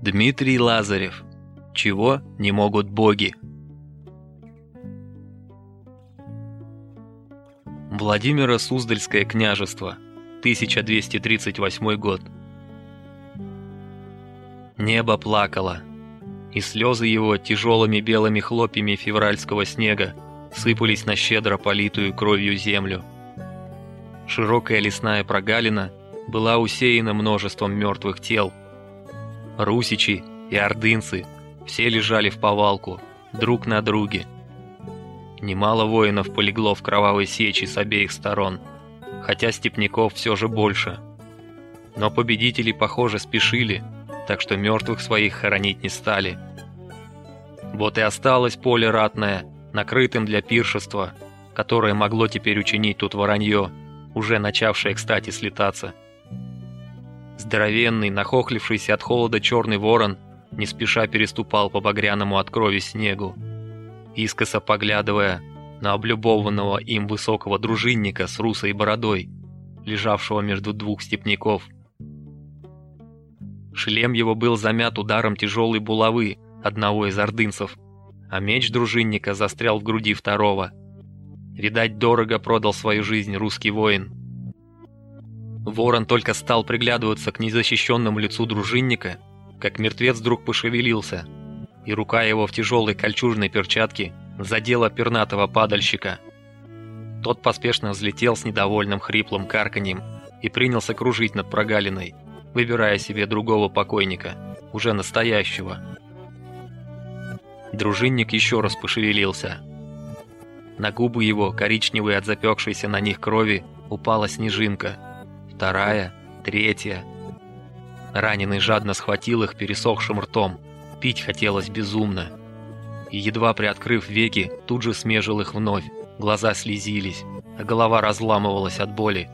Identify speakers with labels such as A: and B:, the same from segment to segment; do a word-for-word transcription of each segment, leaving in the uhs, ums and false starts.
A: Дмитрий Лазарев. Чего не могут боги? Владимиро Суздальское княжество, тысяча двести тридцать восьмой год. Небо плакало, и слезы его тяжелыми белыми хлопьями февральского снега сыпались на щедро политую кровью землю. Широкая лесная прогалина была усеяна множеством мертвых тел. Русичи и ордынцы все лежали вповалку, друг на друге. Немало воинов полегло в кровавой сече с обеих сторон, хотя степняков все же больше. Но победители, похоже, спешили, так что мертвых своих хоронить не стали. Вот и осталось поле ратное, накрытым для пиршества, которое могло теперь учинить тут воронье, уже начавшее, кстати, слетаться. Здоровенный, нахохлившийся от холода черный ворон не спеша переступал по багряному от крови снегу, искоса поглядывая на облюбованного им высокого дружинника с русой бородой, лежавшего между двух степняков. Шлем его был замят ударом тяжелой булавы одного из ордынцев, а меч дружинника застрял в груди второго. Видать, дорого продал свою жизнь русский воин. Ворон только стал приглядываться к незащищенному лицу дружинника, как мертвец вдруг пошевелился, и рука его в тяжелой кольчужной перчатке задела пернатого падальщика. Тот поспешно взлетел с недовольным хриплым карканьем и принялся кружить над прогалиной, выбирая себе другого покойника, уже настоящего. Дружинник еще раз пошевелился. На губы его, коричневые от запекшейся на них крови, упала снежинка. Вторая, третья. Раненый жадно схватил их пересохшим ртом. Пить хотелось безумно. И, едва приоткрыв веки, тут же смежил их вновь. Глаза слезились, а голова разламывалась от боли.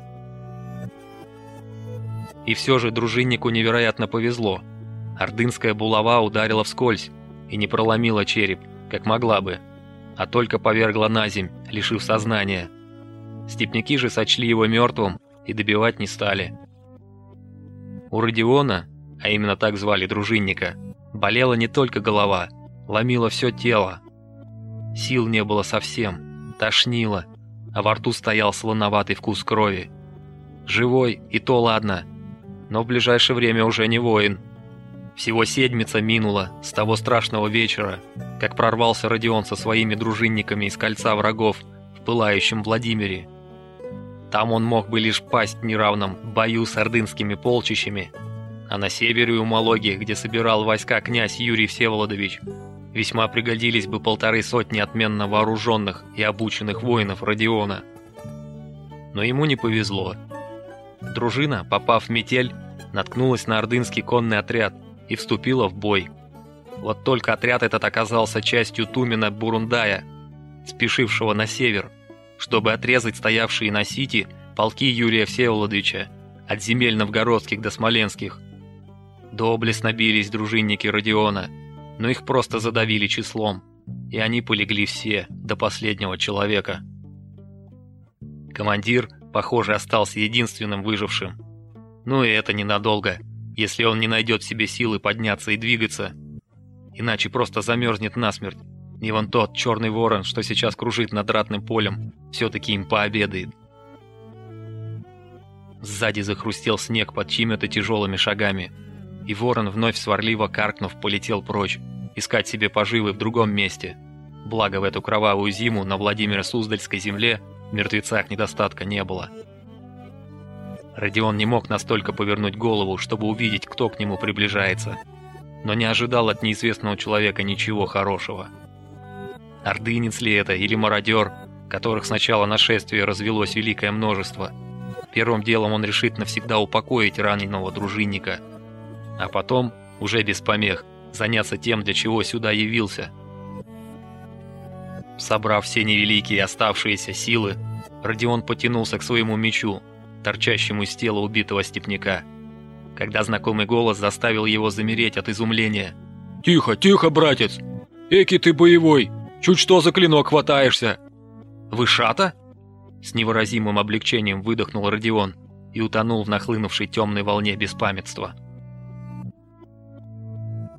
A: И все же дружиннику невероятно повезло. Ордынская булава ударила вскользь и не проломила череп, как могла бы, а только повергла наземь, лишив сознания. Степняки же сочли его мертвым и добивать не стали. У Родиона, а именно так звали дружинника, болела не только голова, ломило все тело. Сил не было совсем, тошнило, а во рту стоял солоноватый вкус крови. Живой, и то ладно, но в ближайшее время уже не воин. Всего седмица минула с того страшного вечера, как прорвался Родион со своими дружинниками из кольца врагов в пылающем Владимире. Там он мог бы лишь пасть в неравном бою с ордынскими полчищами, а на севере у Малоги, где собирал войска князь Юрий Всеволодович, весьма пригодились бы полторы сотни отменно вооруженных и обученных воинов Родиона. Но ему не повезло. Дружина, попав в метель, наткнулась на ордынский конный отряд и вступила в бой. Вот только отряд этот оказался частью Тумена Бурундая, спешившего на север, чтобы отрезать стоявшие на Сити полки Юрия Всеволодовича от земель новгородских до смоленских. Доблестно бились дружинники Родиона, но их просто задавили числом, и они полегли все, до последнего человека. Командир, похоже, остался единственным выжившим. Ну и это ненадолго, если он не найдет в себе силы подняться и двигаться, иначе просто замерзнет насмерть. И вон тот черный ворон, что сейчас кружит над ратным полем, все-таки им пообедает. Сзади захрустел снег под чьими-то тяжелыми шагами, и ворон, вновь сварливо каркнув, полетел прочь, искать себе поживы в другом месте. Благо в эту кровавую зиму на Владимиро-Суздальской земле в мертвецах недостатка не было. Родион не мог настолько повернуть голову, чтобы увидеть, кто к нему приближается, но не ожидал от неизвестного человека ничего хорошего. Ордынец ли это или мародер, которых с начала нашествия развелось великое множество? Первым делом он решит навсегда упокоить раненого дружинника, а потом, уже без помех, заняться тем, для чего сюда явился. Собрав все невеликие оставшиеся силы, Родион потянулся к своему мечу, торчащему из тела убитого степняка, когда знакомый голос заставил его замереть от изумления.
B: «Тихо, тихо, братец! Эки ты боевой! Чуть что за клинок хватаешься!»
A: «Вышата?» С невыразимым облегчением выдохнул Родион и утонул в нахлынувшей темной волне беспамятства.